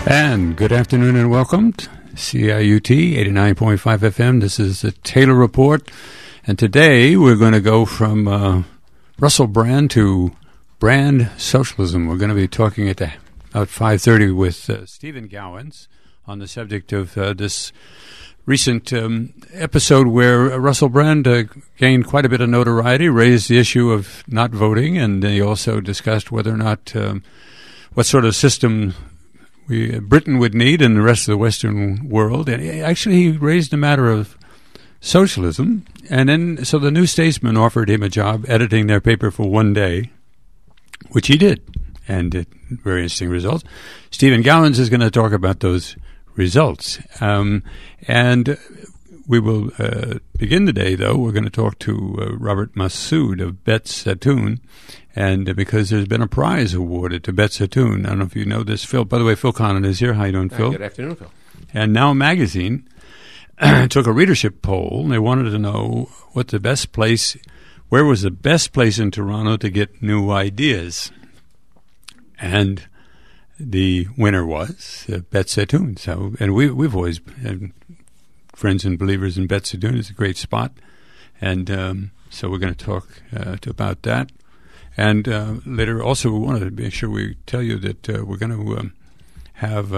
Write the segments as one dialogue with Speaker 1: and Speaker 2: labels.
Speaker 1: And good afternoon and welcome to CIUT 89.5 FM. This is the Taylor Report. And today we're going to go from Russell Brand to Brand Socialism. We're going to be talking at about 5:30 with Stephen Gowans on the subject of this recent episode where Russell Brand gained quite a bit of notoriety, raised the issue of not voting, and he also discussed whether or not what sort of system Britain would need and the rest of the Western world. And he raised the matter of socialism. And then, so the New Statesman offered him a job editing their paper for one day, which he did, and it very interesting results. Stephen Gowans is going to talk about those results. And we will begin today, though. We're going to talk to Robert Massoud of Bet Zaytoun, and because there's been a prize awarded to Bet Zaytoun. I don't know if you know this, Phil. By the way, Phil Connon is here. How you doing, Phil?
Speaker 2: Good afternoon, Phil.
Speaker 1: And Now Magazine took a readership poll, and they wanted to know where was the best place in Toronto to get new ideas. And the winner was Bet Zaytoun. So, and we've always had friends and believers in Bet Zaytoun. It's a great spot, and so we're going to talk about that. And later, also, we wanted to make sure we tell you that we're going to have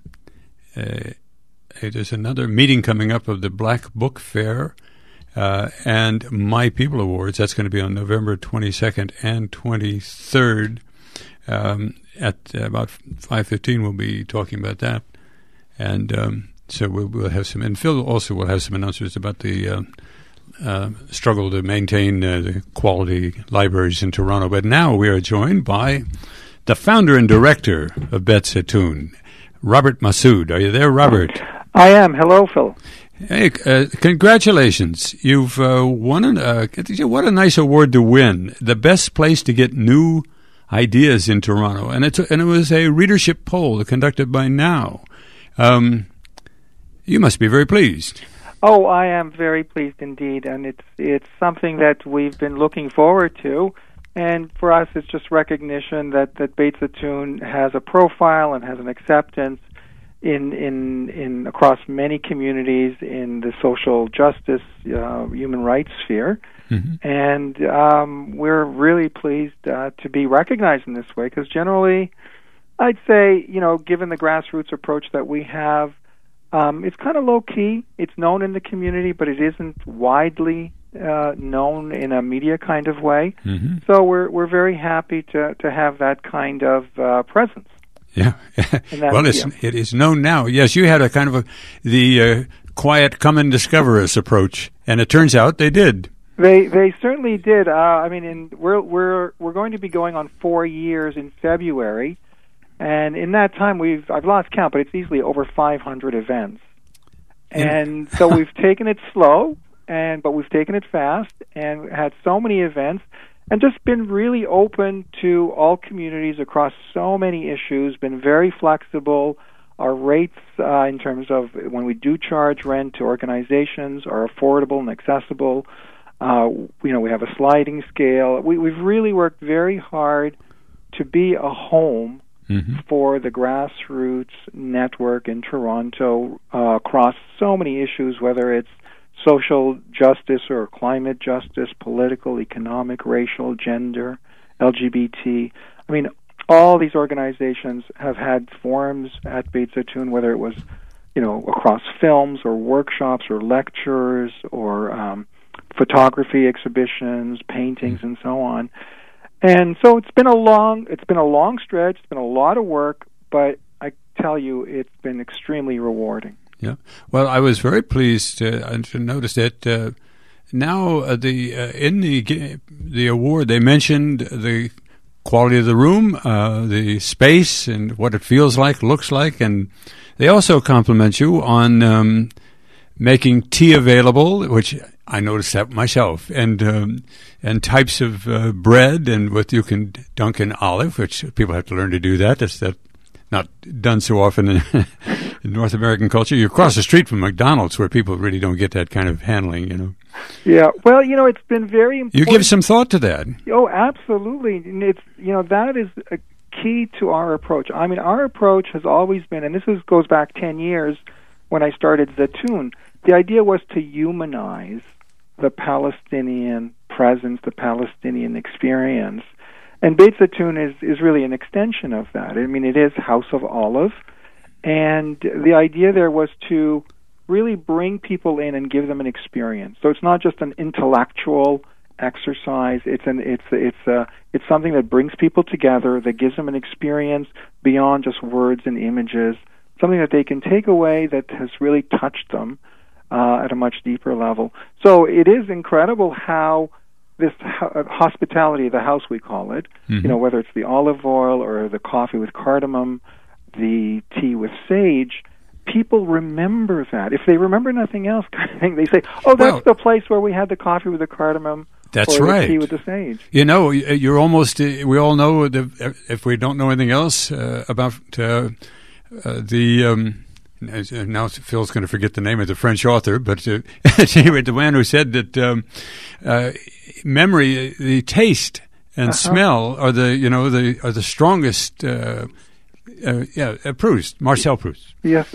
Speaker 1: there's another meeting coming up of the Black Book Fair and My People Awards. That's going to be on November 22nd and 23rd. At about 5:15, we'll be talking about that, and so we'll have some. And Phil also will have some announcements about the struggle to maintain the quality libraries in Toronto. But now we are joined by the founder and director of Bet Zaytoun, Robert Massoud. Are you there, Robert?
Speaker 3: I am. Hello, Phil.
Speaker 1: Hey, congratulations! You've won what a nice award to win. The best place to get new ideas in Toronto, and it was a readership poll conducted by Now. You must be very pleased.
Speaker 3: Oh, I am very pleased indeed, and it's something that we've been looking forward to. And for us, it's just recognition that Bet Zaytoun has a profile and has an acceptance in across many communities in the social justice, human rights sphere. Mm-hmm. And we're really pleased to be recognized in this way, because generally, I'd say, given the grassroots approach that we have, it's kind of low-key. It's known in the community, but it isn't widely known in a media kind of way. Mm-hmm. So we're very happy to have that kind of presence.
Speaker 1: Yeah. Well, it is known now. Yes, you had a kind of the quiet come and discover us approach, and it turns out they did.
Speaker 3: They certainly did. We're going to be going on 4 years in February, and in that time I've lost count, but it's easily over 500 events. And so we've taken it slow, but we've taken it fast, and had so many events, and just been really open to all communities across so many issues. Been very flexible. Our rates in terms of when we do charge rent to organizations are affordable and accessible. We have a sliding scale. We've really worked very hard to be a home for the grassroots network in Toronto across so many issues, whether it's social justice or climate justice, political, economic, racial, gender, LGBT. I mean, all these organizations have had forums at Bet Zaytoun, whether it was, across films or workshops or lectures or photography exhibitions, paintings, and so on. And so it's been a long stretch. It's been a lot of work, but I tell you, it's been extremely rewarding.
Speaker 1: Yeah. Well, I was very pleased to notice that now in the award they mentioned the quality of the room, the space, and what it feels like, looks like, and they also compliment you on making tea available, which I noticed that myself, and types of bread, and what you can dunk in olive, which people have to learn to do that. That's not done so often in North American culture. You're across the street from McDonald's, where people really don't get that kind of handling,
Speaker 3: Yeah, well, it's been very important.
Speaker 1: You give some thought to that.
Speaker 3: Oh, absolutely. And it's, that is a key to our approach. I mean, our approach has always been, and goes back 10 years when I started Zaytoun, the idea was to humanize the Palestinian presence, the Palestinian experience. And Beit Zaytoun is really an extension of that. I mean, it is House of Olive, and the idea there was to really bring people in and give them an experience. So it's not just an intellectual exercise. It's something that brings people together, that gives them an experience beyond just words and images, something that they can take away that has really touched them at a much deeper level. So it is incredible how this hospitality, the house we call it, whether it's the olive oil or the coffee with cardamom, the tea with sage, people remember that. If they remember nothing else, they say, "Oh, that's the place where we had the coffee with the cardamom."
Speaker 1: That's
Speaker 3: or
Speaker 1: right.
Speaker 3: The tea with the sage.
Speaker 1: You're almost. We all know if we don't know anything else about the. Now Phil's going to forget the name of the French author, but anyway, the man who said that memory, the taste and smell are the strongest. Proust, Marcel Proust.
Speaker 3: Yes,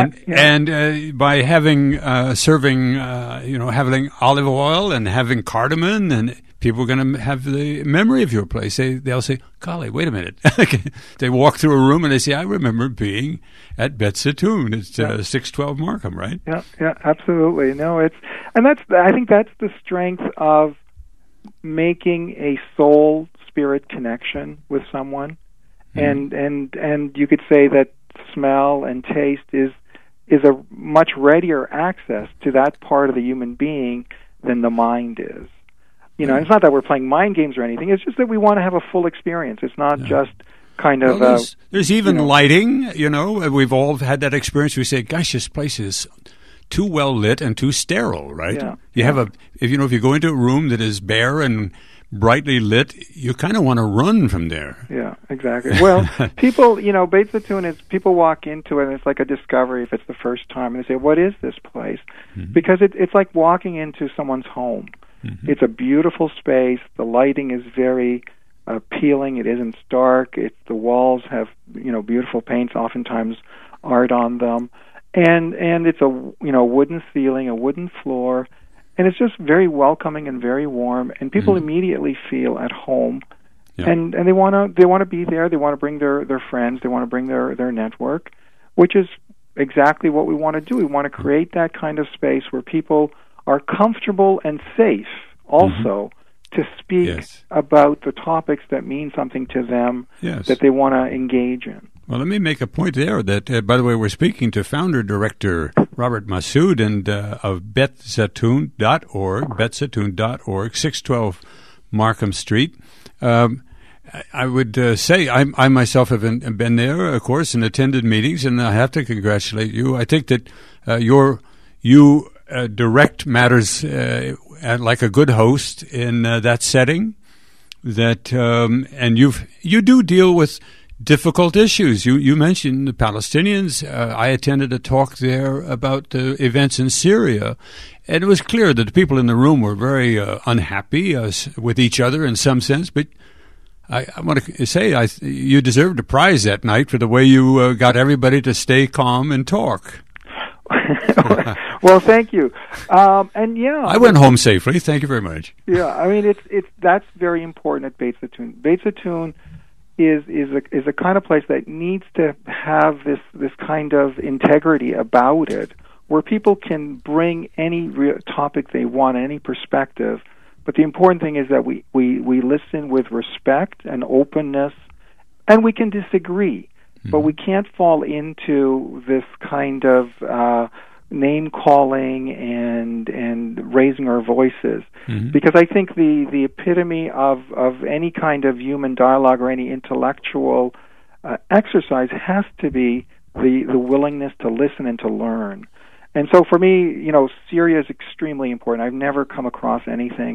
Speaker 1: and by having serving, having olive oil and having cardamom, and people are going to have the memory of your place. They'll say, "Golly, wait a minute." They walk through a room and they say, "I remember being at Beit Zaytoun. It's 612 Markham, right?"
Speaker 3: Yeah, absolutely. No, I think that's the strength of making a soul spirit connection with someone. And you could say that smell and taste is a much readier access to that part of the human being than the mind is. It's not that we're playing mind games or anything. It's just that we want to have a full experience. It's not just kind of.
Speaker 1: Well, there's even lighting. We've all had that experience. We say, "Gosh, this place is too well lit and too sterile." Right?
Speaker 3: Yeah.
Speaker 1: If you go into a room that is bare and brightly lit, you kind of want to run from there.
Speaker 3: Yeah, exactly. Well, people, Beit Zaytoun is, people walk into it and it's like a discovery if it's the first time, and they say, "What is this place?" Because it's like walking into someone's home. It's a beautiful space. The lighting is very appealing. It isn't stark. The walls have, beautiful paints, oftentimes art on them. And it's a, wooden ceiling, a wooden floor. And it's just very welcoming and very warm, and people immediately feel at home, and they want to be there. They want to bring their friends. They want to bring their network, which is exactly what we want to do. We want to create that kind of space where people are comfortable and safe, also to speak about the topics that mean something to them, that they want to engage in.
Speaker 1: Well, let me make a point there that, by the way, we're speaking to founder-director Robert Massoud of betzaytoun.org, betzaytoun.org, 612 Markham Street. I would say I myself have been there, of course, and attended meetings, and I have to congratulate you. I think that you direct matters like a good host in that setting. That and you do deal with difficult issues. You mentioned the Palestinians. I attended a talk there about the events in Syria, and it was clear that the people in the room were very unhappy with each other in some sense. But I want to say you deserved a prize that night for the way you got everybody to stay calm and talk.
Speaker 3: Well, thank you. And
Speaker 1: I went home safely. Thank you very much.
Speaker 3: Yeah, I mean that's very important at Beit Zaytoun. Beit Zaytoun is a kind of place that needs to have this kind of integrity about it, where people can bring any topic they want, any perspective. But the important thing is that we listen with respect and openness, and we can disagree, but we can't fall into this kind of name calling and raising our voices, because I think the epitome of any kind of human dialogue or any intellectual exercise has to be the willingness to listen and to learn. And so for me, Syria is extremely important. I've never come across anything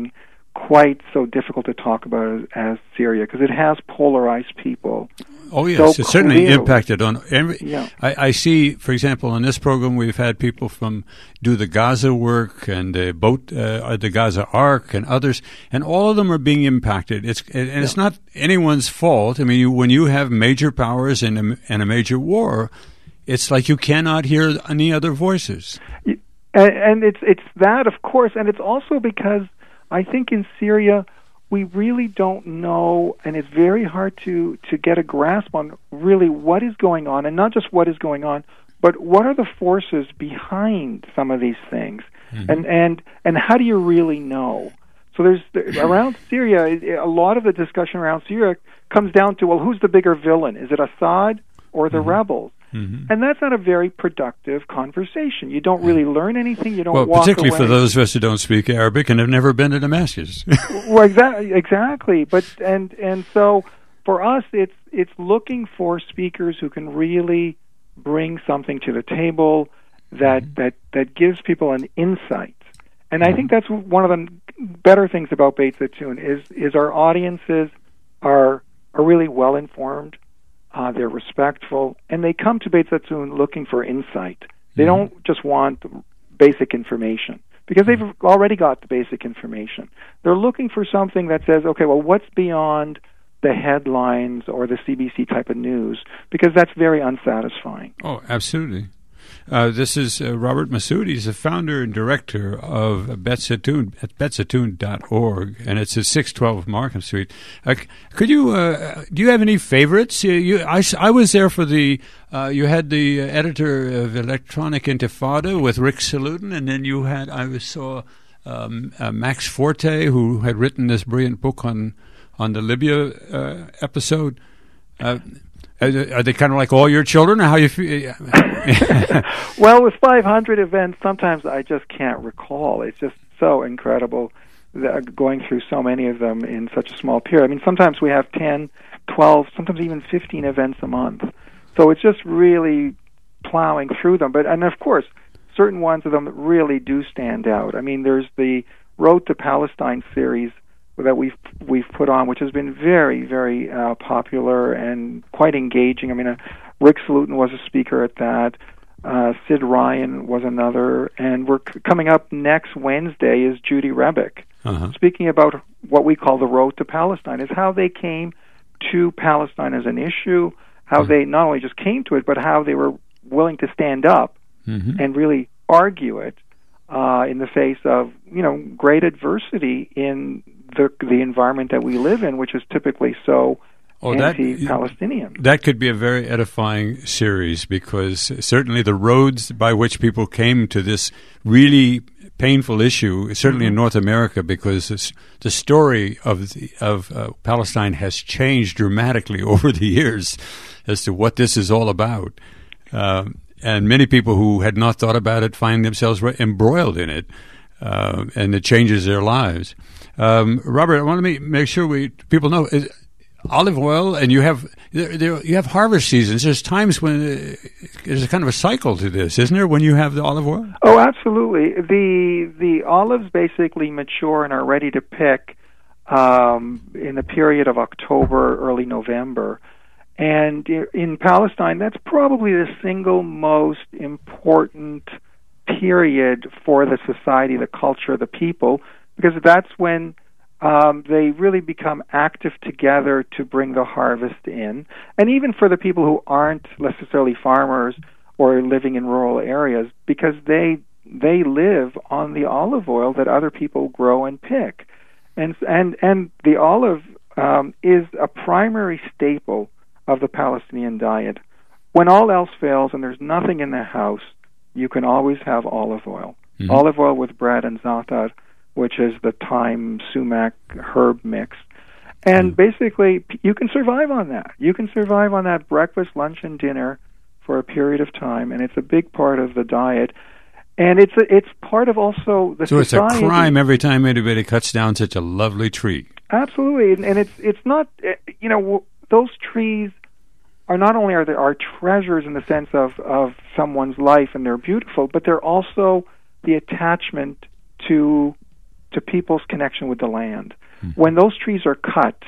Speaker 3: quite so difficult to talk about as Syria, because it has polarized people.
Speaker 1: Oh, yes,
Speaker 3: so
Speaker 1: it's certainly
Speaker 3: clearly.
Speaker 1: impacted on every.
Speaker 3: Yeah.
Speaker 1: I see, for example, on this program, we've had people from do the Gaza work and the Gaza Ark and others, and all of them are being impacted. It's not anyone's fault. I mean, when you have major powers and a major war, it's like you cannot hear any other voices.
Speaker 3: And it's that, of course, and it's also because I think in Syria we really don't know, and it's very hard to get a grasp on really what is going on, and not just what is going on, but what are the forces behind some of these things, and how do you really know? So there's around Syria, a lot of the discussion around Syria comes down to, well, who's the bigger villain? Is it Assad or the rebels? And that's not a very productive conversation. You don't really learn anything. You don't walk away.
Speaker 1: Well, particularly for those of us who don't speak Arabic and have never been to Damascus.
Speaker 3: Well, exactly. But and so for us, it's looking for speakers who can really bring something to the table that gives people an insight. And I think that's one of the better things about Beit Zaitoun is our audiences are really well informed. They're respectful, and they come to Beit Zaitoun looking for insight. They don't just want basic information, because they've already got the basic information. They're looking for something that says, okay, well, what's beyond the headlines or the CBC type of news, because that's very unsatisfying.
Speaker 1: Oh, absolutely. This is Robert Masoud. He's the founder and director of Beit Zaitoun at betzatoun.org, and it's at 612 Markham Street. Could you do you have any favorites? I was there for the you had the editor of Electronic Intifada with Rick Salutin, and then you had saw Max Forte, who had written this brilliant book on the Libya episode. Are they kind of like all your children, or how you feel?
Speaker 3: Well, with 500 events, sometimes I just can't recall. It's just so incredible going through so many of them in such a small period. I mean, sometimes we have 10, 12, sometimes even 15 events a month. So it's just really plowing through them. And of course, certain ones of them really do stand out. I mean, there's the Road to Palestine series that we've put on, which has been very, very popular and quite engaging. I mean, Rick Salutin was a speaker at that. Sid Ryan was another, and we're coming up next Wednesday is Judy Rebick, speaking about what we call the Road to Palestine, is how they came to Palestine as an issue, how they not only just came to it, but how they were willing to stand up and really argue it in the face of great adversity in the environment that we live in, which is typically so anti-Palestinian.
Speaker 1: That could be a very edifying series, because certainly the roads by which people came to this really painful issue, certainly in North America, because the story of Palestine has changed dramatically over the years as to what this is all about. And many people who had not thought about it find themselves embroiled in it, and it changes their lives. Robert, I want to make sure people know olive oil, and you have harvest seasons. There's times when there's a kind of a cycle to this, isn't there? When you have the olive oil.
Speaker 3: Oh, absolutely. The olives basically mature and are ready to pick in the period of October, early November. And in Palestine, that's probably the single most important period for the society, the culture, the people, because that's when they really become active together to bring the harvest in. And even for the people who aren't necessarily farmers or living in rural areas, because they live on the olive oil that other people grow and pick. And the olive is a primary staple of the Palestinian diet. When all else fails and there's nothing in the house, you can always have olive oil. Olive oil with bread and za'atar, which is the thyme sumac herb mix. And basically, you can survive on that. You can survive on that breakfast, lunch, and dinner for a period of time, and it's a big part of the diet. And it's part of also the society.
Speaker 1: So it's a crime every time anybody cuts down such a lovely tree.
Speaker 3: Absolutely, and it's not, those trees are not only are treasures in the sense of someone's life, and they're beautiful, but they're also the attachment to to people's connection with the land. When those trees are cut,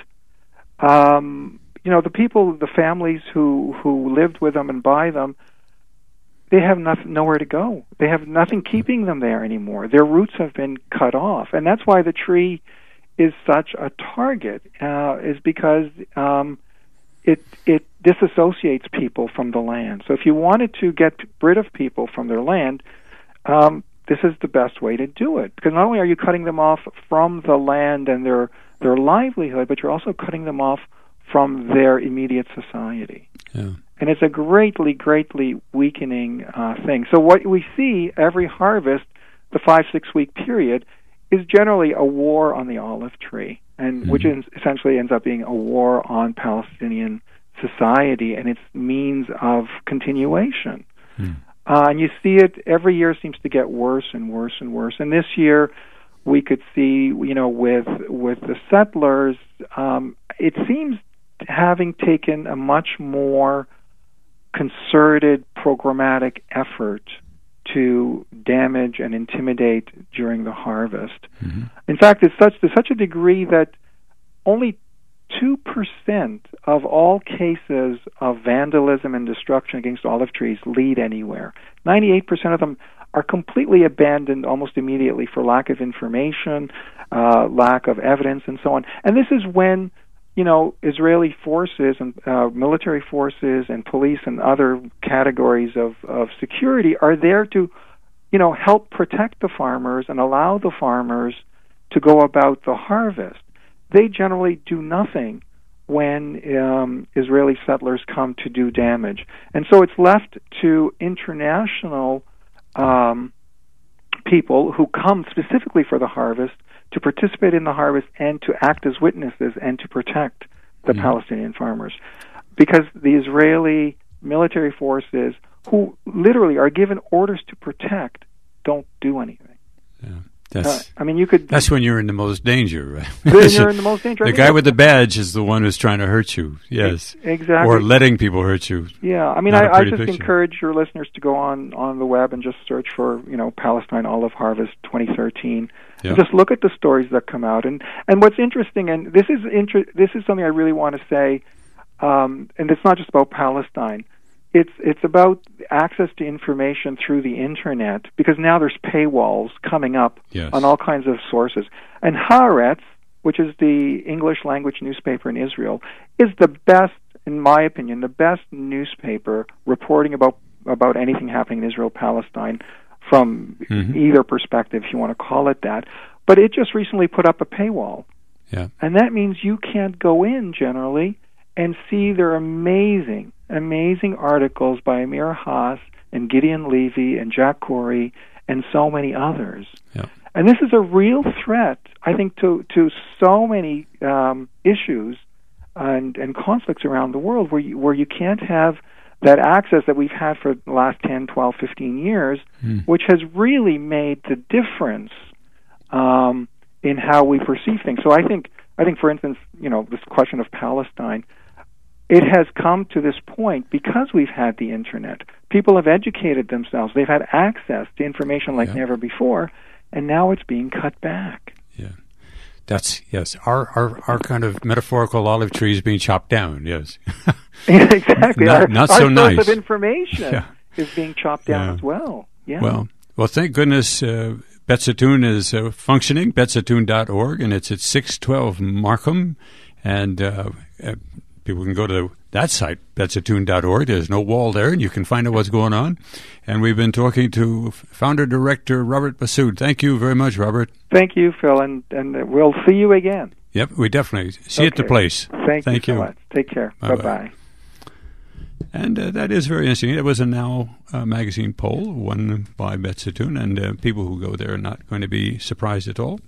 Speaker 3: the people, the families who lived with them and by them, they have nowhere to go. They have nothing keeping them there anymore. Their roots have been cut off, and that's why the tree is such a target. Is because it disassociates people from the land. So if you wanted to get rid of people from their land, this is the best way to do it. Because not only are you cutting them off from the land and their livelihood, but you're also cutting them off from their immediate society.
Speaker 1: Yeah.
Speaker 3: And it's a greatly, greatly weakening thing. So what we see every harvest, the 5-6 week period, is generally a war on the olive tree, and which essentially ends up being a war on Palestinian society and its means of continuation. And you see it every year seems to get worse and worse and worse. And this year, we could see, with the settlers, it seems having taken a much more concerted, programmatic effort to damage and intimidate during the harvest. In fact, it's to such a degree that only 2% of all cases of vandalism and destruction against olive trees lead anywhere. 98% of them are completely abandoned almost immediately for lack of information, lack of evidence, and so on. And this is when Israeli forces and military forces and police and other categories of security are there to, help protect the farmers and allow the farmers to go about the harvest. They generally do nothing when Israeli settlers come to do damage. And so it's left to international people who come specifically for the harvest to participate in the harvest and to act as witnesses and to protect the Palestinian farmers. Because the Israeli military forces, who literally are given orders to protect, don't do anything.
Speaker 1: Yeah.
Speaker 3: That's
Speaker 1: when you're in the most danger, right?
Speaker 3: Then you're in the most danger.
Speaker 1: The guy with the badge is the one who's trying to hurt you, yes.
Speaker 3: Exactly.
Speaker 1: Or letting people hurt you.
Speaker 3: Yeah, I just encourage your listeners to go on the web and just search for, Palestine Olive Harvest 2013. Yeah. And just look at the stories that come out. And what's interesting, and this is something I really want to say, and it's not just about Palestine. It's about access to information through the internet, because now there's paywalls coming up on all kinds of sources. And Haaretz, which is the English language newspaper in Israel, is the best, in my opinion, the best newspaper reporting about anything happening in Israel-Palestine from either perspective, if you want to call it that. But it just recently put up a paywall.
Speaker 1: Yeah.
Speaker 3: And that means you can't go in, generally, and see their amazing articles by Amir Haas and Gideon Levy and Jack Corey and so many others.
Speaker 1: Yeah.
Speaker 3: And this is a real threat, I think, to so many issues and conflicts around the world where you can't have that access that we've had for the last 10, 12, 15 years, which has really made the difference in how we perceive things. So I think, for instance, this question of Palestine, it has come to this point because we've had the internet. People have educated themselves. They've had access to information like never before, and now it's being cut back.
Speaker 1: Yeah. That's, yes, our kind of metaphorical olive tree is being chopped down, yes.
Speaker 3: Exactly.
Speaker 1: Not so nice.
Speaker 3: Our source of information is being chopped down as well. Yeah.
Speaker 1: Well, thank goodness Betzatoon is functioning, betzatoon.org, and it's at 612 Markham, and people can go to that site, betzatoon.org. There's no wall there, and you can find out what's going on. And we've been talking to founder-director Robert Bassoud. Thank you very much, Robert.
Speaker 3: Thank you, Phil, and we'll see you again.
Speaker 1: Yep, we definitely see you at the place.
Speaker 3: Thank you so much. Take care. Bye-bye.
Speaker 1: And that is very interesting. It was a Now magazine poll, won by Betzatoon, and people who go there are not going to be surprised at all.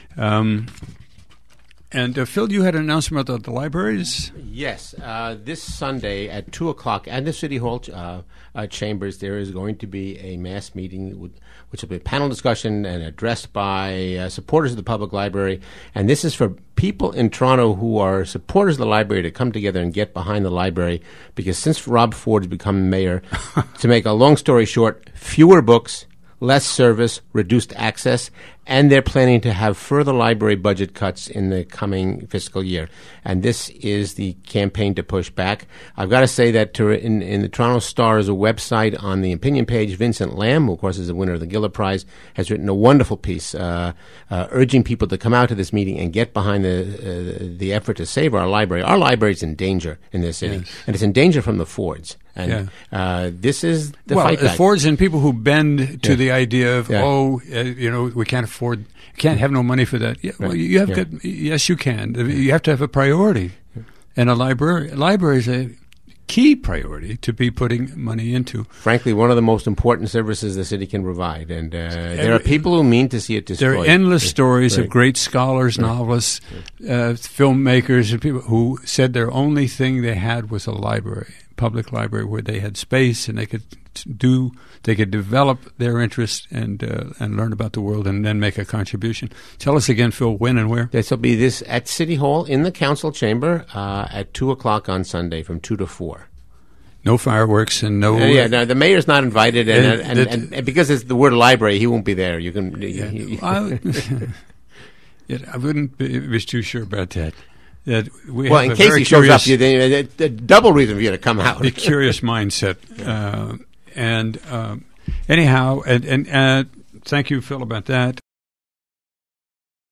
Speaker 1: And Phil, you had an announcement about the libraries?
Speaker 2: Yes. This Sunday at 2 o'clock at the City Hall chambers, there is going to be a mass meeting, which will be a panel discussion and addressed by supporters of the public library. And this is for people in Toronto who are supporters of the library to come together and get behind the library, because since Rob Ford has become mayor, to make a long story short, fewer books, less service, reduced access, and they're planning to have further library budget cuts in the coming fiscal year. And this is the campaign to push back. I've got to say that in the Toronto Star's website on the opinion page, Vincent Lamb, who of course is the winner of the Giller Prize, has written a wonderful piece urging people to come out to this meeting and get behind the effort to save our library. Our library is in danger in this city, and it's in danger from the Fords. And this is the fight back.
Speaker 1: Fords and people who bend to the idea of, we can't afford, can't have no money for that. Yeah, well, you have got, yes, you can. You have to have a priority. And a library is a key priority to be putting money into.
Speaker 2: Frankly, one of the most important services the city can provide. And there are people who mean to see it destroyed.
Speaker 1: There are endless stories of great scholars, novelists, filmmakers, and people who said their only thing they had was a library, public library, where they had space and they could develop their interest and learn about the world and then make a contribution. Tell us again, Phil, when and where?
Speaker 2: This will be this at City Hall in the council chamber at 2 o'clock on Sunday from 2 to 4.
Speaker 1: No fireworks and no...
Speaker 2: no, the mayor's not invited, and because it's the word library, he won't be there. You can...
Speaker 1: I wouldn't be too sure about that.
Speaker 2: In case he shows up, a double reason for you to come out.
Speaker 1: A curious mindset. Anyhow, and thank you, Phil, about that.